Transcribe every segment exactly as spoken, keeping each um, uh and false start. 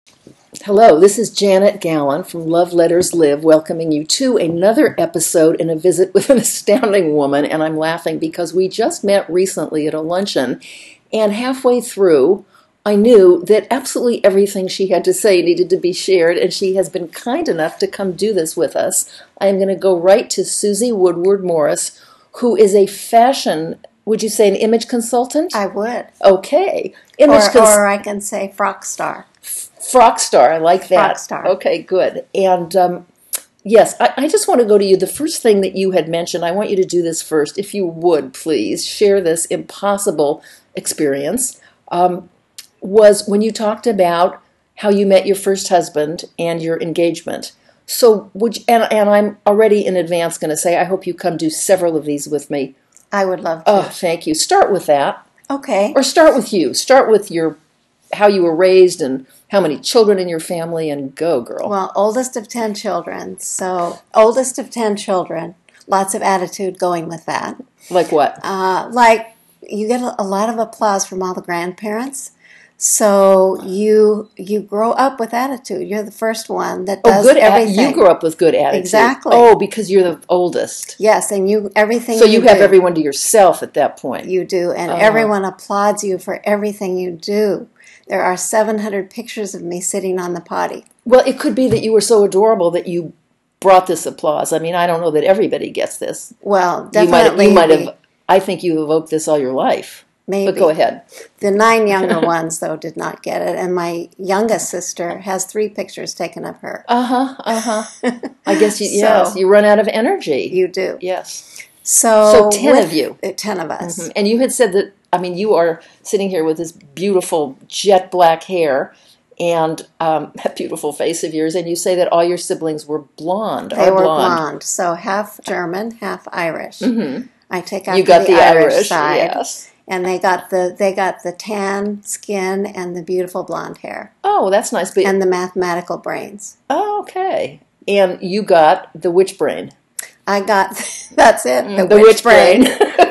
Hello, this is Janet Gallen from Love Letters Live, welcoming you to another episode and a visit with an astounding woman. And I'm laughing because we just met recently at a luncheon, and halfway through, I knew that absolutely everything she had to say needed to be shared, and she has been kind enough to come do this with us. I am going to go right to Susie Woodward Morris, who is a fashion, would you say an image consultant? I would. Okay. Image or, cons- or I can say frock star. Frock star, I like that. Frock star. Okay, good. And um, yes, I, I just want to go to you. The first thing that you had mentioned, I want you to do this first. If you would, please, share this impossible experience, um, was when you talked about how you met your first husband and your engagement. So, would you, and, and I'm already in advance going to say, I hope you come do several of these with me. I would love to. Oh, thank you. Start with that. Okay. Or start with you. Start with your how you were raised and how many children in your family, and go, girl. Well, oldest of ten children. So, oldest of ten children. Lots of attitude going with that. Like what? Uh, like, you get a lot of applause from all the grandparents. So, you you grow up with attitude. You're the first one that does oh, good everything. A- you grew up with good attitude. Exactly. Oh, because you're the oldest. Yes, and you everything So you, you have do, everyone to yourself at that point. You do, and uh-huh. everyone applauds you for everything you do. There are seven hundred pictures of me sitting on the potty. Well, it could be that you were so adorable that you brought this applause. I mean, I don't know that everybody gets this. Well, definitely. You might, you might have, I think you evoked this all your life. Maybe. But go ahead. The nine younger ones, though, did not get it. And my youngest sister has three pictures taken of her. Uh-huh, uh-huh. I guess, you, so, yes, you run out of energy. You do. Yes. So, so ten of you. Ten of us. Mm-hmm. And you had said that, I mean, you are sitting here with this beautiful jet black hair and um, that beautiful face of yours, and you say that all your siblings were blonde. They were blonde. blonde, so half German, half Irish. Mm-hmm. I take out you got the, the Irish, Irish side, yes. And they got the they got the tan skin and the beautiful blonde hair. Oh, that's nice. But and the mathematical brains. Oh, okay. And you got the witch brain. I got that's it. The, the witch, witch brain. brain.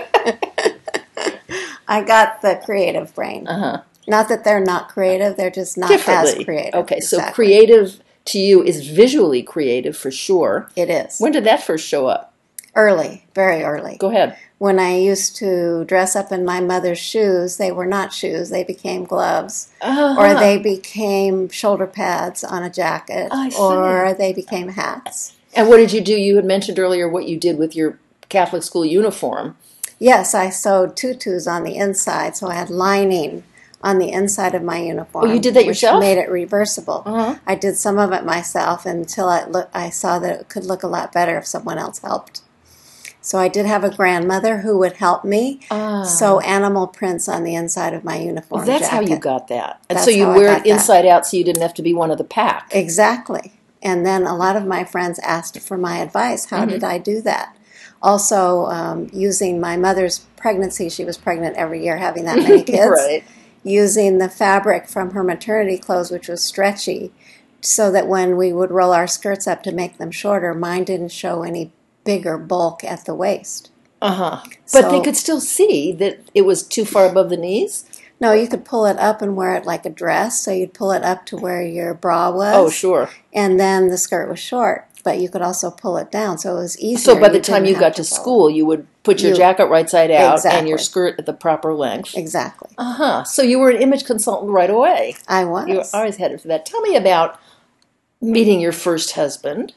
I got the creative brain. Uh-huh. Not that they're not creative; they're just not as creative. Okay, exactly. So creative to you is visually creative for sure. It is. When did that first show up? Early, very early. Go ahead. When I used to dress up in my mother's shoes, they were not shoes; they became gloves, uh-huh. or they became shoulder pads on a jacket, or they became hats. And what did you do? You had mentioned earlier what you did with your Catholic school uniform. Yes, I sewed tutus on the inside, so I had lining on the inside of my uniform. Oh, you did that yourself? Which made it reversible. Uh-huh. I did some of it myself until I, look, I saw that it could look a lot better if someone else helped. So I did have a grandmother who would help me ah. sew animal prints on the inside of my uniform well, that's jacket. how you got that. And that's so you how wear it inside out so you didn't have to be one of the pack. Exactly. And then a lot of my friends asked for my advice. How mm-hmm. did I do that? Also, um, using my mother's pregnancy, she was pregnant every year, having that many kids. Right. Using the fabric from her maternity clothes, which was stretchy, so that when we would roll our skirts up to make them shorter, mine didn't show any bigger bulk at the waist. Uh-huh. But so, they could still see that it was too far above the knees? No, you could pull it up and wear it like a dress, so you'd pull it up to where your bra was. Oh, sure. And then the skirt was short, but you could also pull it down, so it was easier. So by the you time you got to, to school, you would put your you, jacket right side out exactly. and your skirt at the proper length. Exactly. Uh-huh. So you were an image consultant right away. I was. You were always headed for that. Tell me about meeting your first husband.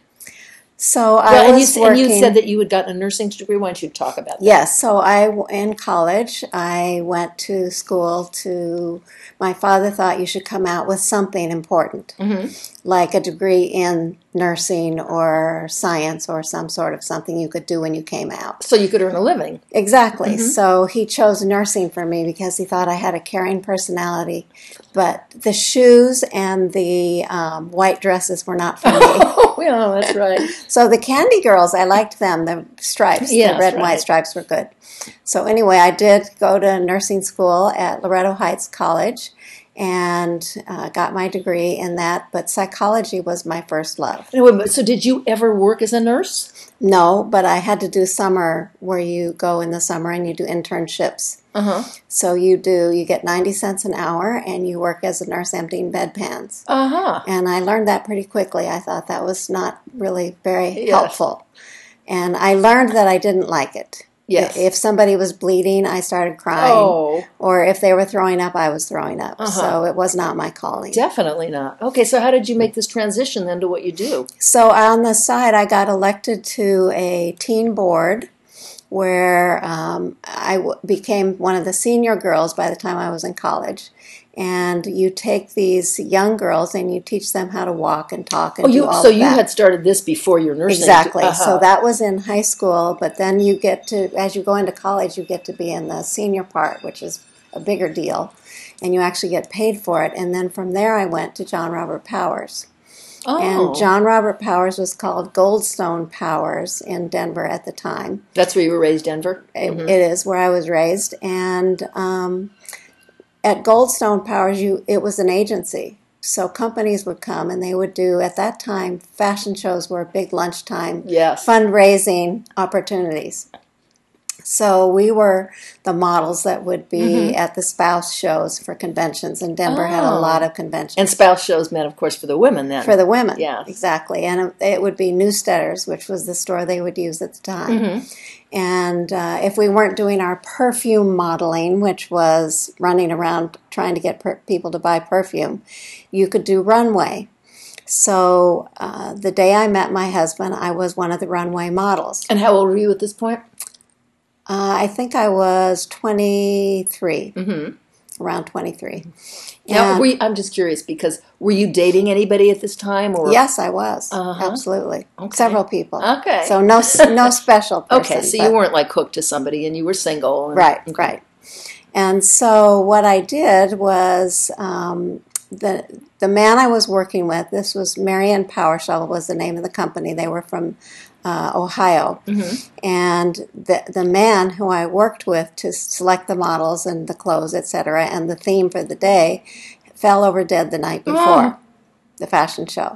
So I well, was and you, working. And you said that you had gotten a nursing degree. Why don't you talk about that? Yes. So I, in college, I went to school to, my father thought you should come out with something important, mm-hmm. like a degree in nursing or science or some sort of something you could do when you came out. So you could earn a living. Exactly. Mm-hmm. So he chose nursing for me because he thought I had a caring personality. But the shoes and the um, white dresses were not for me. Oh, yeah, that's right. So the Candy Girls, I liked them. The stripes, yes, the red right. and white stripes were good. So anyway, I did go to nursing school at Loretto Heights College. and uh, got my degree in that, but psychology was my first love. So did you ever work as a nurse? No, but I had to do summer where you go in the summer and you do internships. Uh-huh. So you do, you get ninety cents an hour and you work as a nurse emptying bedpans. Uh-huh. And I learned that pretty quickly. I thought that was not really very Yes. helpful. And I learned that I didn't like it. Yes. If somebody was bleeding, I started crying. Oh. Or if they were throwing up, I was throwing up. Uh-huh. So it was not my calling. Definitely not. Okay, so how did you make this transition then to what you do? So on the side, I got elected to a teen board where um, I w- became one of the senior girls by the time I was in college. And you take these young girls and you teach them how to walk and talk and Oh, do you all so of you that. had started this before your nursing. Exactly. Uh-huh. So that was in high school, but then you get to, as you go into college, you get to be in the senior part, which is a bigger deal, and you actually get paid for it. And then from there, I went to John Robert Powers. Oh. And John Robert Powers was called Goldstone Powers in Denver at the time. That's where you were raised, Denver? It, Mhm. it is where I was raised. And um, at Goldstone Powers, you it was an agency. So companies would come and they would do, at that time, fashion shows were big lunchtime Yes. fundraising opportunities. So we were the models that would be Mhm. at the spouse shows for conventions, and Denver had a Oh. lot of conventions. And spouse shows meant, of course, for the women then. For the women, Yeah. exactly. And it would be Newsteaders, which was the store they would use at the time. Mhm. And uh, if we weren't doing our perfume modeling, which was running around trying to get per- people to buy perfume, you could do runway. So uh, the day I met my husband, I was one of the runway models. And how old were you at this point? Uh, I think I was twenty-three, Mhm. around twenty-three. Now, And- were you, I'm just curious because were you dating anybody at this time? Or Yes, I was. Uh-huh. Absolutely. Okay. Several people. Okay. So no no special person. Okay, so but- you weren't like hooked to somebody, and you were single. And, Right, okay. right. And so what I did was um, the the man I was working with, this was Marion Powershell was the name of the company. They were from uh, Ohio. Mhm. And the the man who I worked with to select the models and the clothes, et cetera, and the theme for the day fell over dead the night before Oh. the fashion show.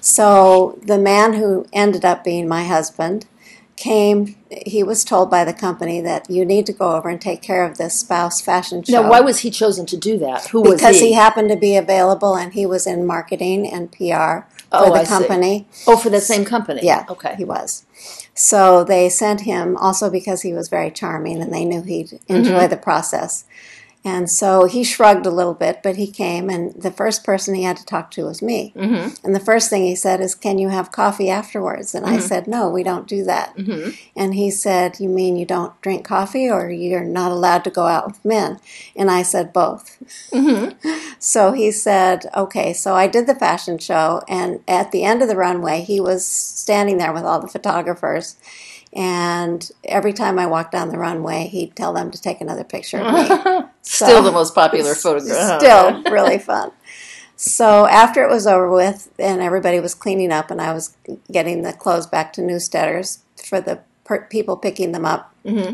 So the man who ended up being my husband came, he was told by the company that you need to go over and take care of this spouse fashion show. Now, why was he chosen to do that? Who was Because he? he happened to be available and he was in marketing and P R for Oh, the I see. company. Oh, for that same company? Yeah, Okay. he was. So they sent him also because he was very charming and they knew he'd enjoy Mhm. the process. And so he shrugged a little bit, but he came, and the first person he had to talk to was me. Mm-hmm. And the first thing he said is, "Can you have coffee afterwards?" And I Mhm. said, "No, we don't do that." Mm-hmm. And he said, "You mean you don't drink coffee, or you're not allowed to go out with men?" And I said, "Both." Mm-hmm. So he said, "Okay." So I did the fashion show, and at the end of the runway, he was standing there with all the photographers. And every time I walked down the runway, he'd tell them to take another picture of me. Still So- the most popular photograph. Still really fun. So after it was over with and everybody was cleaning up and I was getting the clothes back to Newsteaders for the per- people picking them up, Mm-hmm.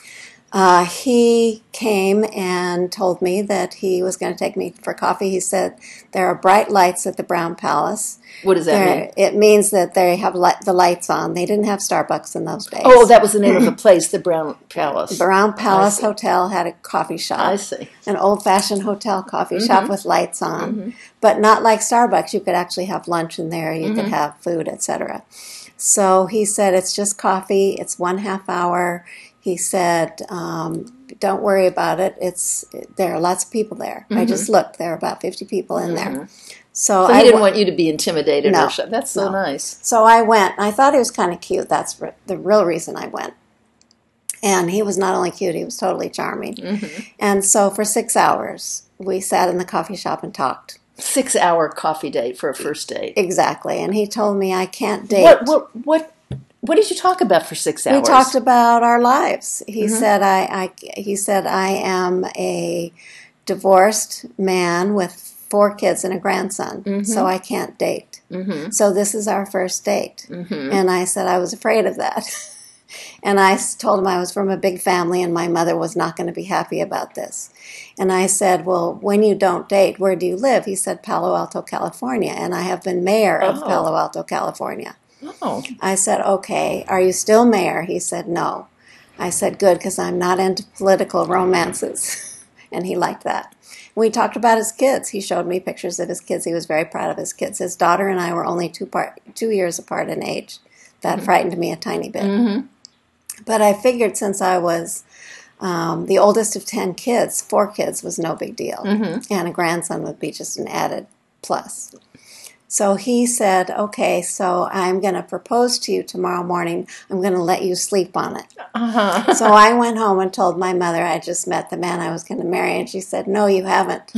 uh, he came and told me that he was going to take me for coffee. He said, "There are bright lights at the Brown Palace." What does that There- mean? It means that they have li- the lights on. They didn't have Starbucks in those days. Oh, that was the name of the place, the Brown Palace. Brown Palace see. Hotel had a coffee shop. I see. An old-fashioned hotel coffee Mhm. shop with lights on, but not like Starbucks. You could actually have lunch in there. You could Mhm. have food, et cetera. So he said, "It's just coffee. It's one half hour." He said, um, "Don't worry about it. It's there are lots of people there." I Mhm. just looked. There were about fifty people in there. Mhm. So, So I he didn't w- want you to be intimidated No. or something. That's so No. nice. So I went. I thought he was kind of cute. That's re- the real reason I went. And he was not only cute, he was totally charming. Mm-hmm. And so for six hours, we sat in the coffee shop and talked. Six-hour coffee date for a first date. Exactly. And he told me I can't date. What? What? What? What did you talk about for six hours? We talked about our lives. He Mhm. said I, I he said I am a divorced man with four kids and a grandson, Mhm. so I can't date. Mm-hmm. So this is our first date. Mm-hmm. And I said I was afraid of that. And I s- told him I was from a big family and my mother was not going to be happy about this. And I said, well, when you don't date, where do you live? He said, Palo Alto, California. And I have been mayor of Oh. Palo Alto, California. Oh. I said, okay, are you still mayor? He said, no. I said, good, because I'm not into political romances. And he liked that. We talked about his kids. He showed me pictures of his kids. He was very proud of his kids. His daughter and I were only two part, two years apart in age. That mm-hmm. frightened me a tiny bit. Mm-hmm. But I figured since I was um, the oldest of ten kids, four kids was no big deal. Mm-hmm. And a grandson would be just an added plus. So he said, okay, so I'm going to propose to you tomorrow morning. I'm going to let you sleep on it. Uh-huh. So I went home and told my mother I just met the man I was going to marry. And she said, no, you haven't.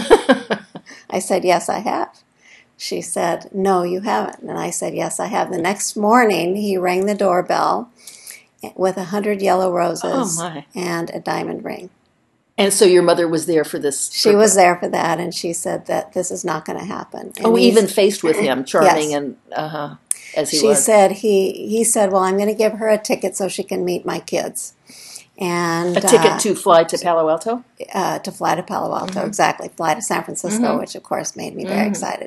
I said, yes, I have. She said, no, you haven't. And I said, yes, I have. The next morning, he rang the doorbell with a hundred yellow roses oh my. and a diamond ring. And so your mother was there for this? She purpose. was there for that, and she said that this is not going to happen. And oh, even faced with him, charming yes. and uh-huh, as he she was. She said, he, he said, well, I'm going to give her a ticket so she can meet my kids. And a ticket uh, to fly to Palo Alto? Uh, to fly to Palo Alto, mm-hmm. exactly. Fly to San Francisco, mm-hmm. which, of course, made me very mm-hmm. excited.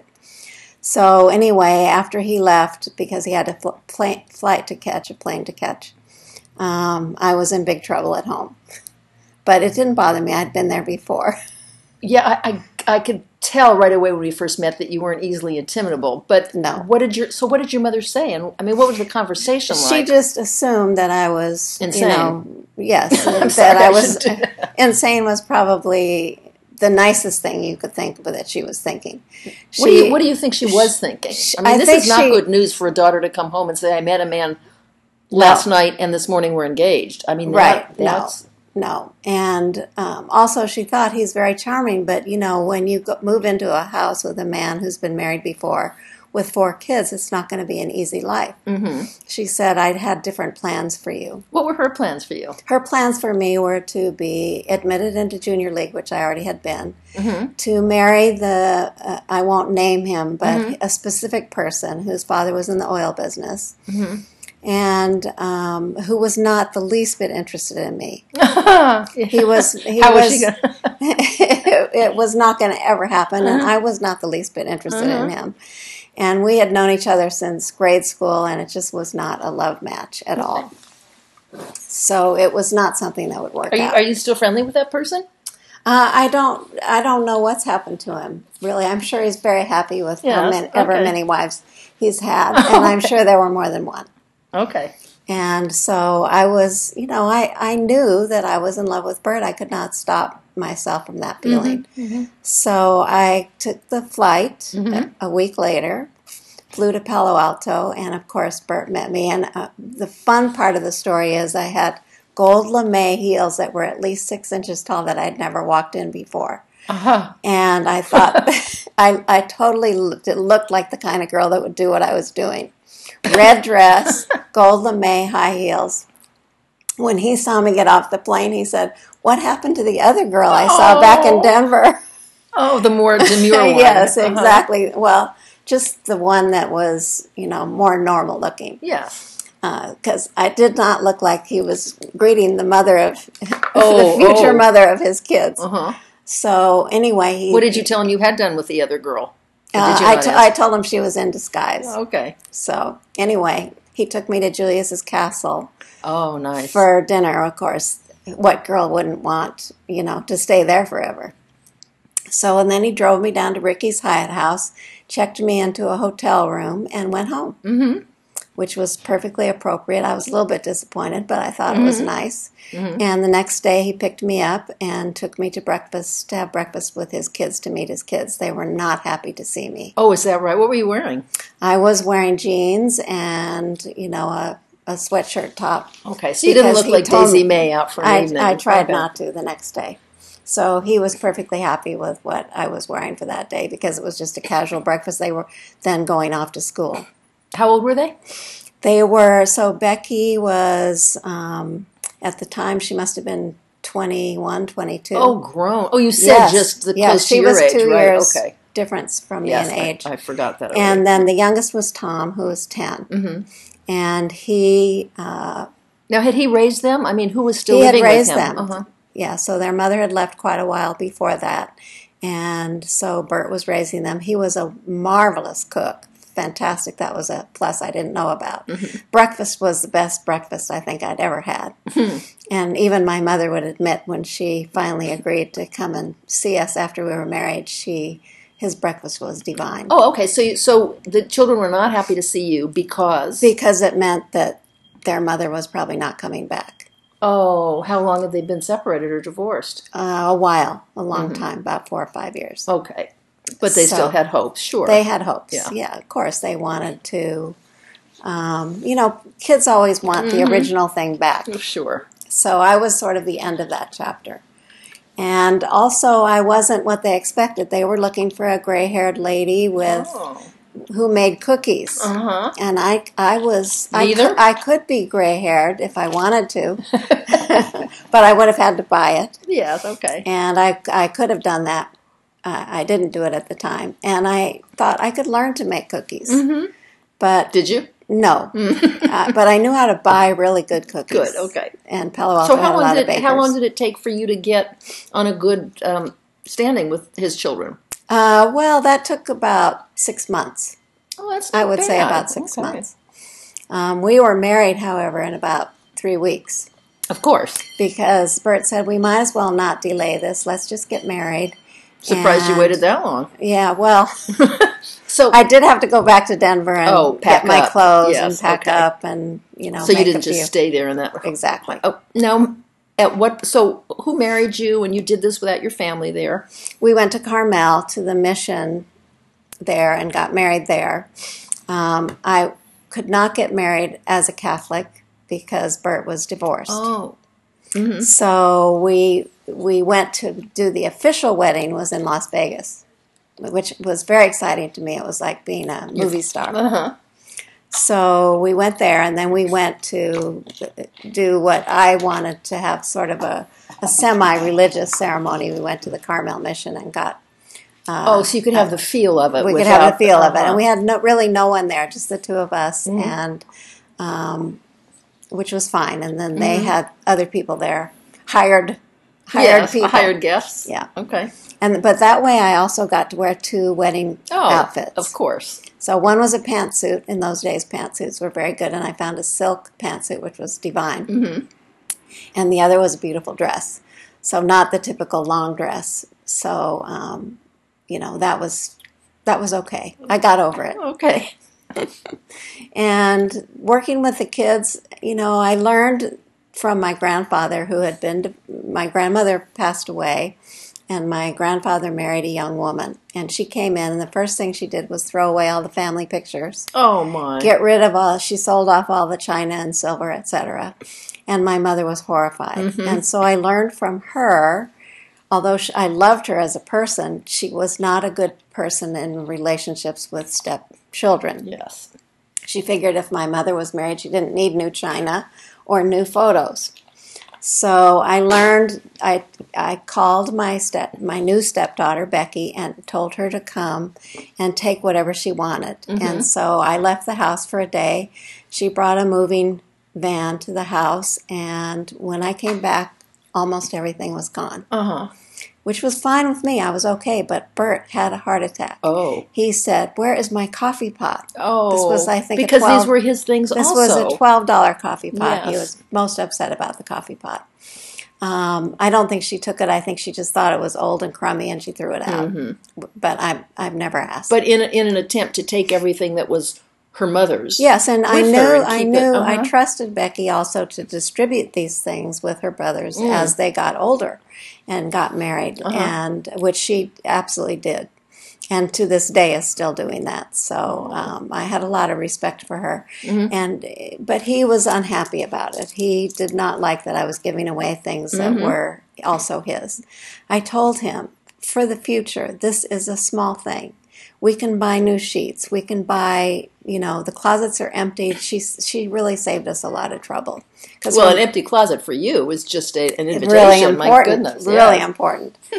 So anyway, after he left, because he had a fl- plane, flight to catch, a plane to catch, um, I was in big trouble at home. But it didn't bother me. I'd been there before. Yeah, I, I I could tell right away when we first met that you weren't easily intimidable. But no. What did your so what did your mother say? And I mean, what was the conversation like? She just assumed that I was insane. You know, yes, that sorry, I was insane was probably the nicest thing you could think of that she was thinking. She, what do you What do you think she was thinking? I mean, I this is not she, good news for a daughter to come home and say, "I met a man last no. night, and this morning we're engaged." I mean, right? That, that's, no. No, and um, also she thought he's very charming, but you know, when you go, move into a house with a man who's been married before with four kids, it's not going to be an easy life. Mm-hmm. She said, I'd had different plans for you. What were her plans for you? Her plans for me were to be admitted into junior league, which I already had been, mm-hmm. to marry the, uh, I won't name him, but mm-hmm. a specific person whose father was in the oil business. Mm-hmm. And um, who was not the least bit interested in me. yeah. He was. He How was, was she gonna? it, it was not going to ever happen, uh-huh. and I was not the least bit interested uh-huh. in him. And we had known each other since grade school, and it just was not a love match at all. So it was not something that would work are you, out. Are you still friendly with that person? Uh, I don't. I don't know what's happened to him. Really, I'm sure he's very happy with yes, how many, ever okay. many wives he's had, and I'm sure there were more than one. Okay. And so I was, you know, I, I knew that I was in love with Bert. I could not stop myself from that feeling. Mm-hmm. Mm-hmm. So I took the flight mm-hmm. a, a week later, flew to Palo Alto, and of course Bert met me. And uh, the fun part of the story is I had gold lame heels that were at least six inches tall that I'd never walked in before. Uh-huh. And I thought, I, I totally looked, it looked like the kind of girl that would do what I was doing. Red dress, gold lame, high heels. When he saw me get off the plane, he said, what happened to the other girl I saw oh. back in Denver? Oh, the more demure one. Yes, uh-huh. exactly. Well, just the one that was, you know, more normal looking. Yeah. Because uh, I did not look like he was greeting the mother of, oh, the future oh. mother of his kids. Uh-huh. So anyway, he... What did you tell him you had done with the other girl? Uh, I, t- I told him she was in disguise. Oh, okay. So anyway, he took me to Julius's castle. Oh, nice. For dinner, of course. What girl wouldn't want, you know, to stay there forever? So, and then he drove me down to Ricky's Hyatt House, checked me into a hotel room, and went home. Mm-hmm. Which was perfectly appropriate. I was a little bit disappointed, but I thought mm-hmm. it was nice. Mm-hmm. And the next day he picked me up and took me to breakfast, to have breakfast with his kids, to meet his kids. They were not happy to see me. Oh, is that right? What were you wearing? I was wearing jeans and, you know, a, a sweatshirt top. Okay, so you didn't look like Daisy May out for an I, evening. I tried okay. not to the next day. So he was perfectly happy with what I was wearing for that day because it was just a casual breakfast. They were then going off to school. How old were they? They were, so Becky was, um, at the time, she must have been twenty-one, twenty-two. Oh, grown. Oh, you said yes. just the yes, close she to your was age, two right? years Okay. difference from me yes, in age. I, I forgot that already. And then the youngest was Tom, who was ten. Mm-hmm. And he uh, Now, had he raised them? I mean, who was still he had living raised with him? them. Uh-huh. Yeah, so their mother had left quite a while before that, and so Bert was raising them. He was a marvelous cook. Fantastic. That was a plus I didn't know about. Mm-hmm. Breakfast was the best breakfast I think I'd ever had. Mm-hmm. And even my mother would admit when she finally agreed to come and see us after we were married, she his breakfast was divine. Oh, okay. So you, so the children were not happy to see you because? Because it meant that their mother was probably not coming back. Oh, how long have they been separated or divorced? Uh, a while, a long mm-hmm. time, about four or five years. Okay. But they so still had hopes, sure. They had hopes, yeah. yeah. Of course, they wanted to, um, you know, kids always want mm-hmm. the original thing back. Sure. So I was sort of the end of that chapter. And also, I wasn't what they expected. They were looking for a gray-haired lady with oh. who made cookies. Uh-huh. And I, I was, Neither? I, I could be gray-haired if I wanted to, but I would have had to buy it. Yes, okay. And I, I could have done that. I didn't do it at the time, and I thought I could learn to make cookies. Mm-hmm. But did you? No, uh, but I knew how to buy really good cookies. Good, okay. And Palo Alto so how had a long lot did of bakers. How long did it take for you to get on a good um, standing with his children? Uh, well, that took about six months. Oh, that's not I would bad. say about six okay. months. Um, we were married, however, in about three weeks. Of course. Because Bert said, we might as well not delay this. Let's just get married. Surprised and, you waited that long. Yeah, well, so I did have to go back to Denver and oh, get my up. clothes yes, and pack okay. up and, you know, so you didn't few. just stay there in that. Exactly. Oh, now, at what? So who married you, and you did this without your family there? We went to Carmel to the mission there and got married there. Um, I could not get married as a Catholic because Bert was divorced. Oh. Mm-hmm. So we we went to do the official wedding was in Las Vegas, which was very exciting to me. It was like being a movie star. Uh-huh. So we went there, and then we went to do what I wanted to have sort of a, a semi-religious ceremony. We went to the Carmel Mission and got... Uh, oh, so you could have uh, the feel of it. We without, could have the feel uh-huh. of it. And we had no, really no one there, just the two of us, mm-hmm. and um, which was fine. And then they mm-hmm. had other people there, hired hired yes, people. hired guests. Yeah. Okay. And But that way I also got to wear two wedding oh, outfits. Of course. So one was a pantsuit. In those days, pantsuits were very good, and I found a silk pantsuit, which was divine. Mm-hmm. And the other was a beautiful dress. So not the typical long dress. So, um, you know, that was that was okay. I got over it. Okay. And working with the kids, you know, I learned from my grandfather who had been, to, my grandmother passed away, and my grandfather married a young woman. And she came in, and the first thing she did was throw away all the family pictures. Oh, my. Get rid of all, she sold off all the china and silver, et cetera. And my mother was horrified. Mm-hmm. And so I learned from her, although she, I loved her as a person, she was not a good person in relationships with stepchildren. Yes. She figured if my mother was married, she didn't need new china or new photos. So I learned, I I called my step my new stepdaughter, Becky, and told her to come and take whatever she wanted. Mm-hmm. And so I left the house for a day. She brought a moving van to the house, and when I came back, almost everything was gone. Uh-huh. Which was fine with me. I was okay, but Bert had a heart attack. Oh. He said, "Where is my coffee pot?" Oh. This was, I think, because a twelve, these were his things this also. was a twelve dollar coffee pot. Yes. He was most upset about the coffee pot. Um, I don't think she took it. I think she just thought it was old and crummy, and she threw it out. Mm-hmm. But I've, I've never asked. But in, in an attempt to take everything that was her mother's. Yes, and I knew, and I knew, uh-huh. I trusted Becky also to distribute these things with her brothers mm. as they got older and got married, uh-huh. and which she absolutely did, and to this day is still doing that. So um, I had a lot of respect for her, mm-hmm. and but he was unhappy about it. He did not like that I was giving away things mm-hmm. that were also his. I told him, for the future, this is a small thing. We can buy new sheets. We can buy, you know, the closets are empty. She she really saved us a lot of trouble. Well, an empty closet for you was just a, an invitation. Really important. My goodness, really yeah. important.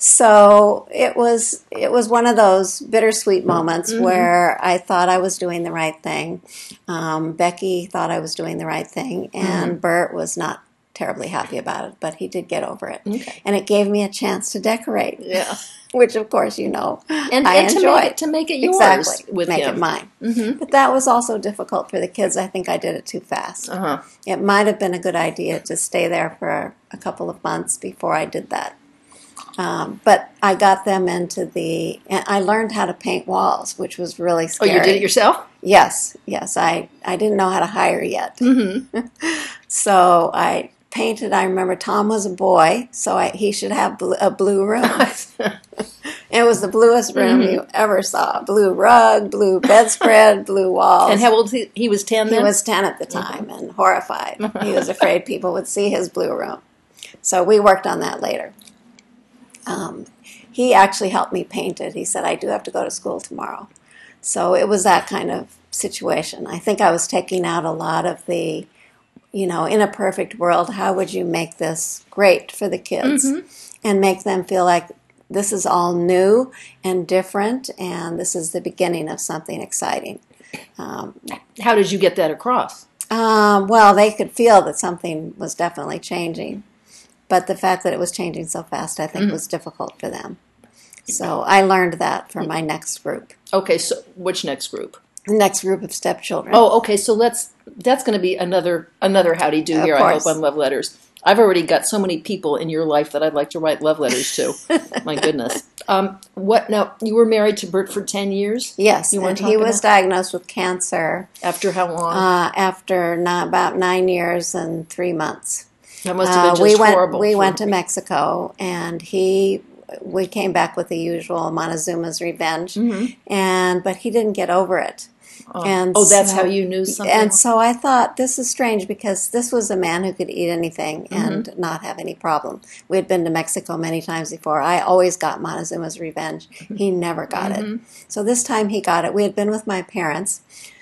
So it was it was one of those bittersweet moments Mm-hmm. where I thought I was doing the right thing. Um, Becky thought I was doing the right thing, and Mm-hmm. Bert was not terribly happy about it, but he did get over it. Okay. And it gave me a chance to decorate. Yeah. Which, of course, you know, And, I and to enjoy. make it to make it yours Exactly. with Make him. it mine. Mm-hmm. But that was also difficult for the kids. I think I did it too fast. Uh-huh. It might have been a good idea to stay there for a couple of months before I did that. Um, but I got them into the, and I learned how to paint walls, which was really Oh, scary. you did it yourself? Yes, yes. I, I didn't know how to hire yet. Mm-hmm. So I painted. I remember Tom was a boy, so I, he should have blue, a blue room. It was the bluest room Mm-hmm. you ever saw. Blue rug, blue bedspread, blue walls. And how old he, he was ten He then? was ten at the time and horrified. He was afraid people would see his blue room. So we worked on that later. Um, he actually helped me paint it. He said, I do have to go to school tomorrow. So it was that kind of situation. I think I was taking out a lot of the, you know, in a perfect world, how would you make this great for the kids Mm-hmm. and make them feel like this is all new and different and this is the beginning of something exciting. Um, How did you get that across? um, well, they could feel that something was definitely changing. But the fact that it was changing so fast, I think, Mm-hmm. was difficult for them. So I learned that for my next group. Okay, so which next group? The next group of stepchildren. Oh, okay. So let's. That's going to be another another howdy do Of here. I course. hope on love letters. I've already got so many people in your life that I'd like to write love letters to. My goodness. Um, what now? You were married to Bert for ten years. Yes, You want and to he talk was about- diagnosed with cancer After how long? uh, after not, about nine years and three months. that must have been Uh, just we went. horrible. We for- went to Mexico, and he. We came back with the usual Montezuma's revenge, Mhm. and but he didn't get over it. Oh, And oh, that's so- how you knew something. And so I thought, this is strange because this was a man who could eat anything Mm-hmm. and not have any problem. We had been to Mexico many times before. I always got Montezuma's revenge. He never got Mm-hmm. it. So this time he got it. We had been with my parents,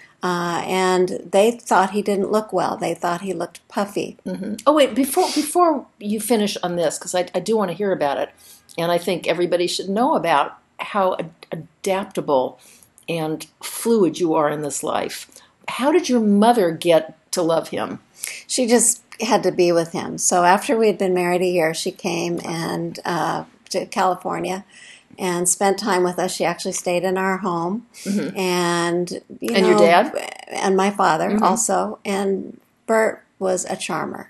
uh, and they thought he didn't look well. They thought he looked puffy. Mhm. Oh wait, before before you finish on this, because I, I do want to hear about it, and I think everybody should know about how ad- adaptable and fluid you are in this life. How did your mother get to love him? She just had to be with him. So after we had been married a year, she came and uh, to California and spent time with us. She actually stayed in our home, Mhm. and you And know, your dad? and my father Mhm. also. And Bert was a charmer.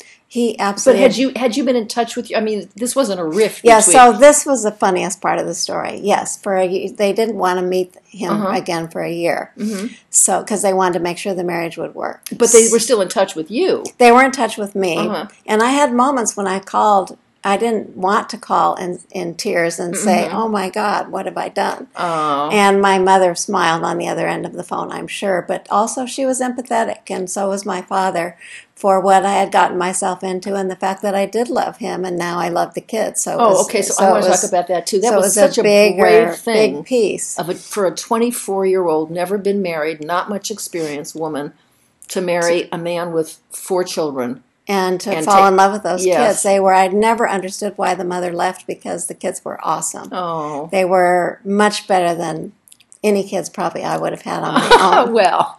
He But absolutely. had you had you been in touch with you? I mean, this wasn't a rift. Yeah, between, so this was the funniest part of the story. Yes, for a, they didn't want to meet him Uh-huh. again for a year, Mhm. so because they wanted to make sure the marriage would work. But they were still in touch with you. They were in touch with me, Uh-huh. and I had moments when I called. I didn't want to call in, in tears and say, Mhm. "Oh my God, what have I done?" Oh, And my mother smiled on the other end of the phone, I'm sure, but also she was empathetic, and so was my father, for what I had gotten myself into and the fact that I did love him, and now I love the kids. So it oh, was- okay. So, so I it want to was- talk about that too. That so it was, such a, bigger, brave thing big piece. of a, for a twenty-four-year-old, never been married, not much experience woman to marry a man with four children. And to And fall take- in love with those yes. kids. They were, I'd never understood why the mother left because the kids were awesome. Oh, They were much better than any kids probably I would have had on my own. well,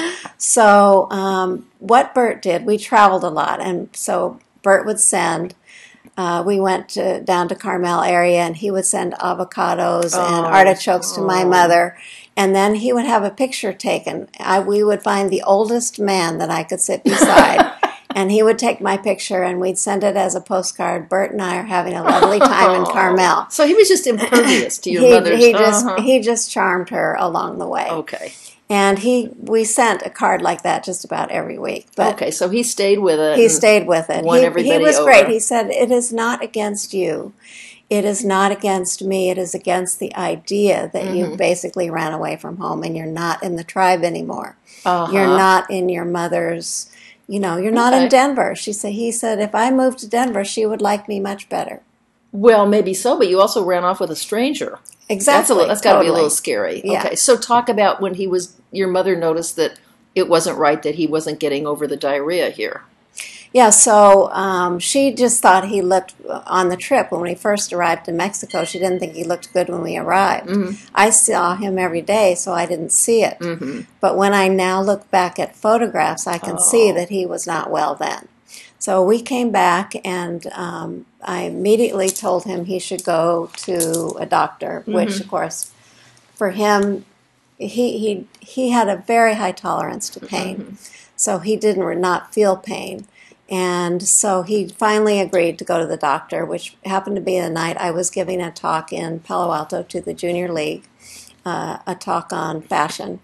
So um, what Bert did, we traveled a lot, and so Bert would send. Uh, we went to, down to Carmel area, and he would send avocados and Oh, artichokes to my oh. mother, and then he would have a picture taken. I, we would find the oldest man that I could sit beside, and he would take my picture, and we'd send it as a postcard. Bert and I are having a lovely time in Carmel. So he was just impervious to your he, mother's. he just uh-huh. he just charmed her along the way. Okay. And he, we sent a card like that just about every week. But Okay, so he stayed with it. he and stayed with it. won He, everybody he was over. great. He said, "It is not against you. It is not against me. It is against the idea that Mm-hmm. you basically ran away from home and you're not in the tribe anymore. Uh-huh. You're not in your mother's, you know, you're not Okay. in Denver." She said, he said, "If I moved to Denver, she would like me much better." Well, maybe so, but you also ran off with a stranger. Exactly. That's a little, that's got to be a totally. little scary. Yeah. Okay, so talk about when he was. Your mother noticed that it wasn't right that he wasn't getting over the diarrhea here. Yeah, so um, she just thought he looked on the trip when we first arrived in Mexico. She didn't think he looked good when we arrived. Mm-hmm. I saw him every day, so I didn't see it. Mm-hmm. But when I now look back at photographs, I can Oh. see that he was not well then. So we came back, and um, I immediately told him he should go to a doctor, Mm-hmm. which, of course, for him, he he he had a very high tolerance to pain. Mm-hmm. So he didn't not feel pain. And so he finally agreed to go to the doctor, which happened to be the night I was giving a talk in Palo Alto to the Junior League, uh, a talk on fashion.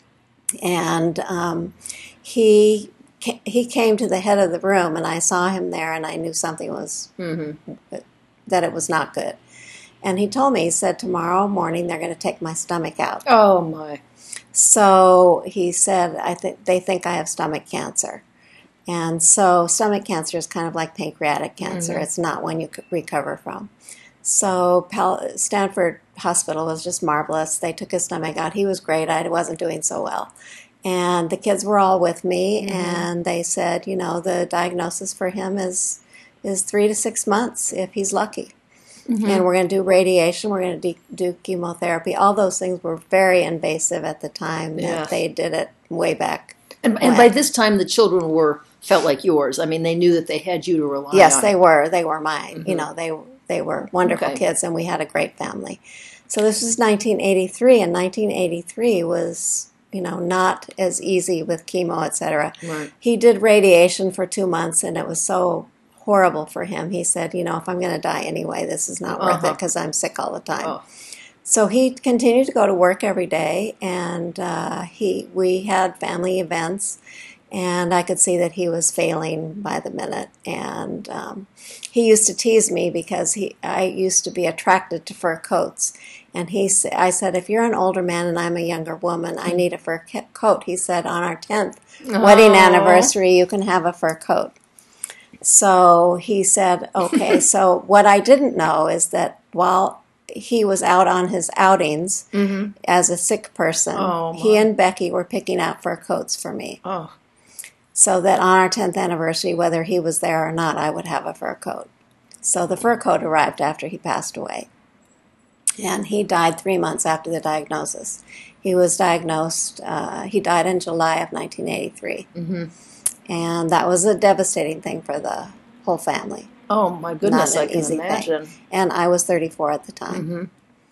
And um, he he came to the head of the room, and I saw him there, and I knew something was, Mm-hmm. that it was not good. And he told me, he said, tomorrow morning they're going to take my stomach out. Oh, my. So he said, I think they think I have stomach cancer. And so stomach cancer is kind of like pancreatic cancer. Mm-hmm. It's not one you could recover from. So Pal- Stanford Hospital was just marvelous. They took his stomach out. He was great. I wasn't doing so well. And the kids were all with me, Mm-hmm. and they said, you know, the diagnosis for him is is three to six months if he's lucky. Mm-hmm. And we're going to do radiation. We're going to de- do chemotherapy. All those things were very invasive at the time that Yes. they did it way back. And, and when. by this time, the children were felt like yours. I mean, they knew that they had you to rely Yes, on. they were. They were mine. Mm-hmm. You know, they they were wonderful Okay. kids, and we had a great family. So this was nineteen eighty-three, and nineteen eighty-three was, you know, not as easy with chemo, et cetera. Right. He did radiation for two months, and it was so horrible for him. He said, you know, if I'm going to die anyway, this is not worth Uh-huh. it because I'm sick all the time. Oh. So he continued to go to work every day, and uh, he we had family events, and I could see that he was failing by the minute. And um, he used to tease me because he I used to be attracted to fur coats. And he sa- I said, if you're an older man and I'm a younger woman, I need a fur ca- coat. He said, on our tenth wedding Oh. anniversary, you can have a fur coat. So he said, okay. So what I didn't know is that while he was out on his outings Mm-hmm. as a sick person, Oh, he my. and Becky were picking out fur coats for me. Oh. So that on our tenth anniversary, whether he was there or not, I would have a fur coat. So the fur coat arrived after he passed away. And he died three months after the diagnosis. He was diagnosed, uh, he died in July of nineteen eighty-three. Mm-hmm. And that was a devastating thing for the whole family. Oh, my goodness, Not I an can easy thing. imagine. And I was thirty-four at the time. Mm-hmm.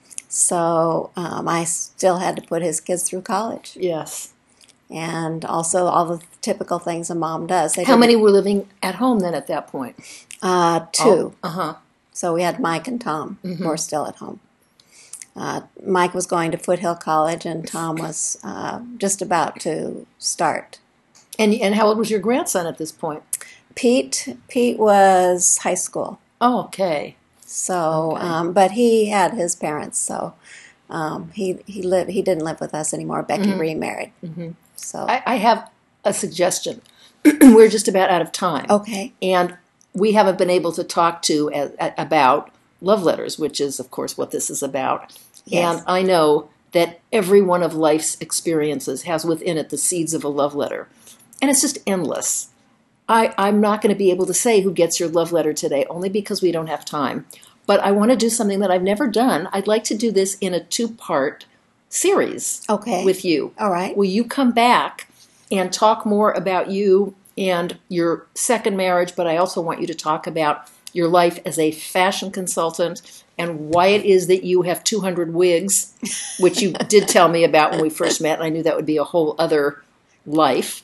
So um, I still had to put his kids through college. Yes. And also all the typical things a mom does. They How didn't- many were living at home then at that point? Uh, two. Oh, uh-huh. So we had Mike and Tom Mhm. who were still at home. Uh, Mike was going to Foothill College, and Tom was uh, just about to start. And and how old was your grandson at this point? Pete, Pete was high school. Oh, okay. So, Okay. um, but he had his parents, so um, he he lived. He didn't live with us anymore. Becky Mhm. remarried. Mhm. So I, I have a suggestion. We're just about out of time. okay, And we haven't been able to talk to a, a- about love letters, which is, of course, what this is about. Yes. And I know that every one of life's experiences has within it the seeds of a love letter. And it's just endless. I, I'm not going to be able to say who gets your love letter today, only because we don't have time. But I want to do something that I've never done. I'd like to do this in a two-part series okay, with you. all right. Will you come back and talk more about you and your second marriage, but I also want you to talk about your life as a fashion consultant and why it is that you have two hundred wigs, which you did tell me about when we first met, and I knew that would be a whole other life.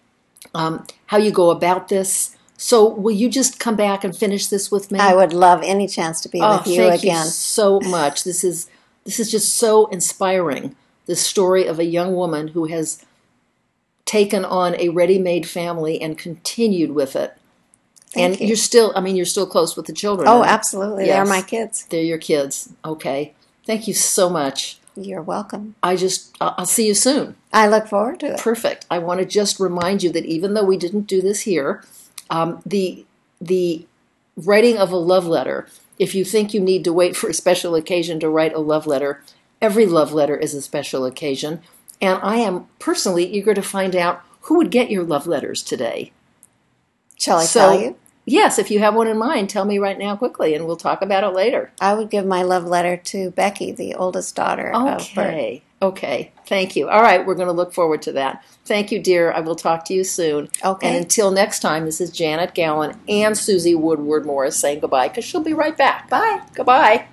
Um, how you go about this. So will you just come back and finish this with me? I would love any chance to be Oh, with you thank again. you so much. This is this is just so inspiring. The story of a young woman who has taken on a ready-made family and continued with it. Thank and you. you're still, I mean, you're still close with the children. Oh, and absolutely. Yes. They're my kids. They're your kids. Okay. Thank you so much. You're welcome. I just, I'll I'll see you soon. I look forward to it. Perfect. I want to just remind you that even though we didn't do this here, um, the the writing of a love letter, if you think you need to wait for a special occasion to write a love letter, every love letter is a special occasion. And I am personally eager to find out who would get your love letters today. Shall I So, tell you? yes, if you have one in mind, tell me right now quickly, and we'll talk about it later. I would give my love letter to Becky, the oldest daughter of Bert. Okay. Okay. Thank you. All right. We're going to look forward to that. Thank you, dear. I will talk to you soon. Okay. And until next time, this is Janet Gallen and Susie Woodward Morris saying goodbye, because she'll be right back. Bye. Goodbye.